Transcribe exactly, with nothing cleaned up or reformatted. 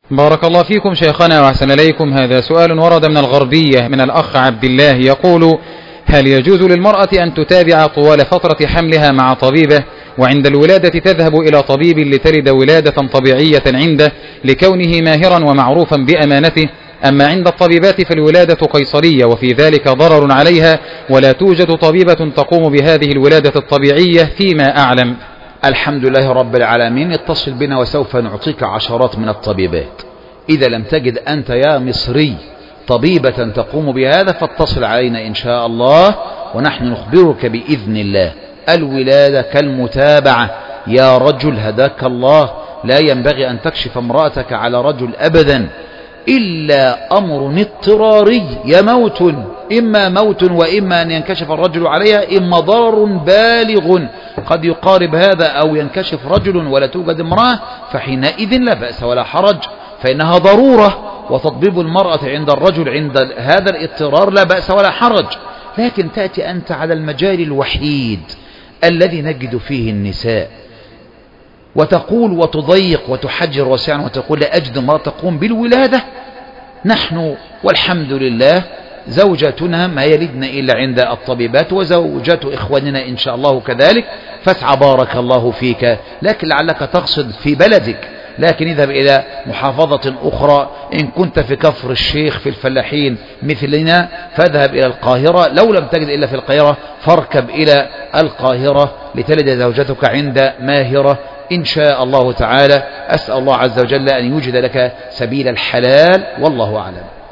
بارك الله فيكم شيخنا وأحسن إليكم. هذا سؤال ورد من الغربية من الأخ عبد الله يقول: هل يجوز للمرأة أن تتابع طوال فترة حملها مع طبيبة، وعند الولادة تذهب إلى طبيب لتلد ولادة طبيعية عنده لكونه ماهرا ومعروفا بأمانته، أما عند الطبيبات فالولادة قيصرية وفي ذلك ضرر عليها ولا توجد طبيبة تقوم بهذه الولادة الطبيعية فيما أعلم؟ الحمد لله رب العالمين. اتصل بنا وسوف نعطيك عشرات من الطبيبات. إذا لم تجد أنت يا مصري طبيبة تقوم بهذا فاتصل علينا إن شاء الله ونحن نخبرك بإذن الله. الولادة كالمتابعة يا رجل هداك الله، لا ينبغي أن تكشف امرأتك على رجل أبدا إلا أمر اضطراري، يا موت، إما موت وإما أن ينكشف الرجل عليها، إما ضرر بالغ قد يقارب هذا أو ينكشف رجل ولا توجد امرأة، فحينئذ لا بأس ولا حرج، فإنها ضرورة، وتطبيب المرأة عند الرجل عند هذا الاضطرار لا بأس ولا حرج. لكن تأتي أنت على المجال الوحيد الذي نجد فيه النساء وتقول وتضيق وتحجر واسعا وتقول لا أجد امرأة تقوم بالولادة. نحن والحمد لله زوجاتنا ما يلدن إلا عند الطبيبات وزوجات إخواننا إن شاء الله كذلك، فاسعى بارك الله فيك. لكن لعلك تقصد في بلدك، لكن اذهب إلى محافظة أخرى. إن كنت في كفر الشيخ في الفلاحين مثلنا فاذهب إلى القاهرة، لو لم تجد إلا في القاهرة فاركب إلى القاهرة لتلد زوجتك عند ماهرة إن شاء الله تعالى. أسأل الله عز وجل أن يوجد لك سبيل الحلال، والله أعلم.